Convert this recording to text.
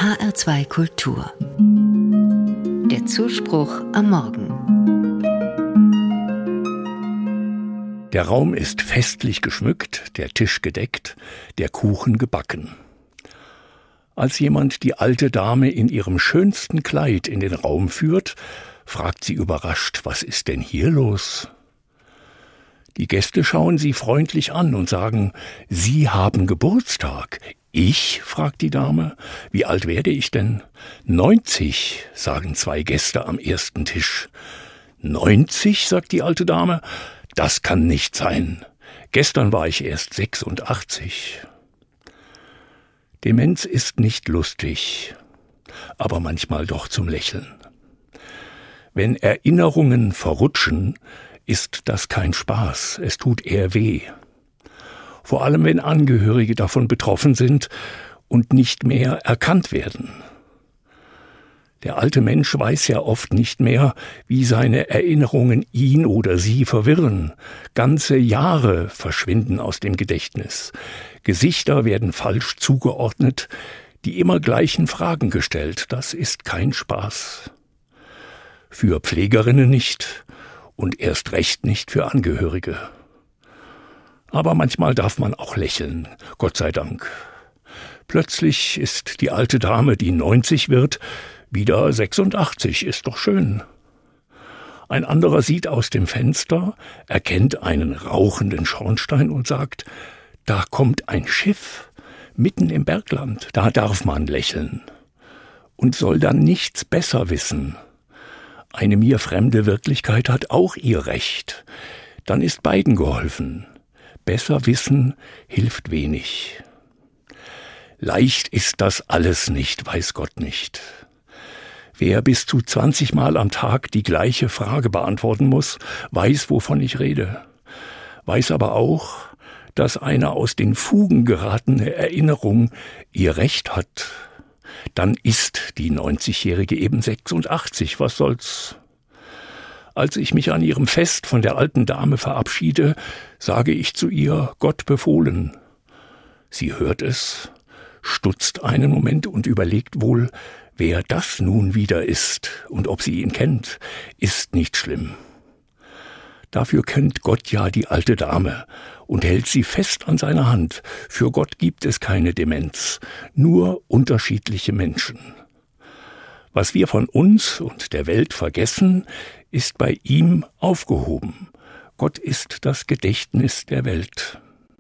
HR2 Kultur. Der Zuspruch am Morgen. Der Raum ist festlich geschmückt, der Tisch gedeckt, der Kuchen gebacken. Als jemand die alte Dame in ihrem schönsten Kleid in den Raum führt, fragt sie überrascht, was ist denn hier los? Die Gäste schauen sie freundlich an und sagen, Sie haben Geburtstag. Ich? Fragt die Dame. Wie alt werde ich denn? 90, sagen zwei Gäste am ersten Tisch. 90, sagt die alte Dame. Das kann nicht sein. Gestern war ich erst 86. Demenz ist nicht lustig, aber manchmal doch zum Lächeln. Wenn Erinnerungen verrutschen, ist das kein Spaß, es tut eher weh. Vor allem, wenn Angehörige davon betroffen sind und nicht mehr erkannt werden. Der alte Mensch weiß ja oft nicht mehr, wie seine Erinnerungen ihn oder sie verwirren. Ganze Jahre verschwinden aus dem Gedächtnis. Gesichter werden falsch zugeordnet, die immer gleichen Fragen gestellt. Das ist kein Spaß. Für Pflegerinnen nicht und erst recht nicht für Angehörige. Aber manchmal darf man auch lächeln, Gott sei Dank. Plötzlich ist die alte Dame, die 90 wird, wieder 86, ist doch schön. Ein anderer sieht aus dem Fenster, erkennt einen rauchenden Schornstein und sagt, da kommt ein Schiff, mitten im Bergland, da darf man lächeln. Und soll dann nichts besser wissen. Eine mir fremde Wirklichkeit hat auch ihr Recht. Dann ist beiden geholfen. Besser wissen hilft wenig. Leicht ist das alles nicht, weiß Gott nicht. Wer bis zu 20 Mal am Tag die gleiche Frage beantworten muss, weiß, wovon ich rede. Weiß aber auch, dass eine aus den Fugen geratene Erinnerung ihr Recht hat. Dann ist die 90-Jährige eben 86, was soll's? Als ich mich an ihrem Fest von der alten Dame verabschiede, sage ich zu ihr, Gott befohlen. Sie hört es, stutzt einen Moment und überlegt wohl, wer das nun wieder ist und ob sie ihn kennt, ist nicht schlimm. Dafür kennt Gott ja die alte Dame und hält sie fest an seiner Hand. Für Gott gibt es keine Demenz, nur unterschiedliche Menschen. Was wir von uns und der Welt vergessen, ist bei ihm aufgehoben. Gott ist das Gedächtnis der Welt.